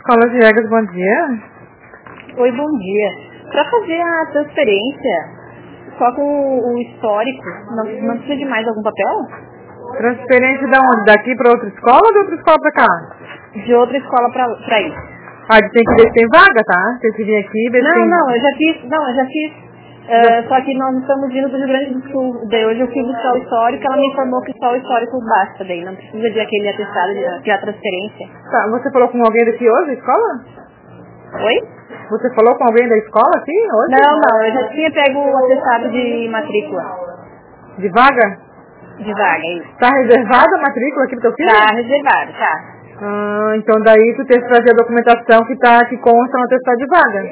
Escola de Regras, bom dia. Oi, bom dia. Para fazer a transferência, só com o histórico, não precisa de mais algum papel? Transferência de onde? Daqui para outra escola ou de outra escola para cá? De outra escola para ir. Ah, tem que ver se tem vaga, tá? Tem que vir aqui e ver se tem... Não, eu já fiz. Só que nós estamos vindo do Rio Grande do Sul. Daí hoje eu fui buscar o histórico, ela me informou que só o histórico basta, daí não precisa de aquele atestado de a transferência. Tá, você falou com alguém daqui hoje, da escola? Oi? Você falou com alguém da escola aqui hoje? Não, eu já tinha pego o atestado de matrícula. De vaga? De vaga, é isso. Tá reservada a matrícula aqui pro teu filho? Tá reservado, tá. Ah, então daí tu tem que trazer a documentação que consta no atestado de vaga.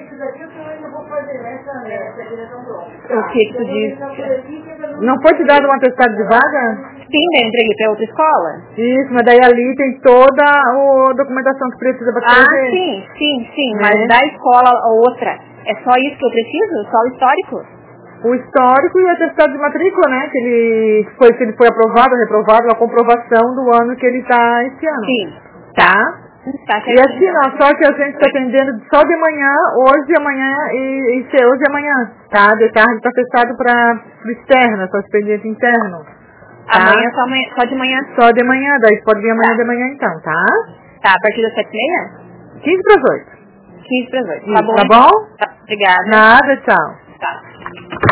O que tu diz? Não foi te dado um atestado de vaga? Sim, daí eu entreguei para outra escola. Isso, mas daí ali tem toda a documentação que precisa para trazer. Sim, mas da escola a outra, é só isso que eu preciso? Só o histórico? O histórico e o atestado de matrícula, né? Se ele foi aprovado, reprovado, a comprovação do ano que ele está esse ano. Sim. Tá? E assim, não, só que a gente está atendendo só de manhã, hoje, amanhã e hoje e amanhã, tá? De tarde está fechado para o externo, para o expediente interno. Tá? Amanhã, só de manhã? Só de manhã, daí pode vir amanhã de manhã então, tá? Tá, a partir das 7h30? 15 para as 8. 15 para as 8. Tá bom? Tá, obrigada. Nada, tchau. Tá.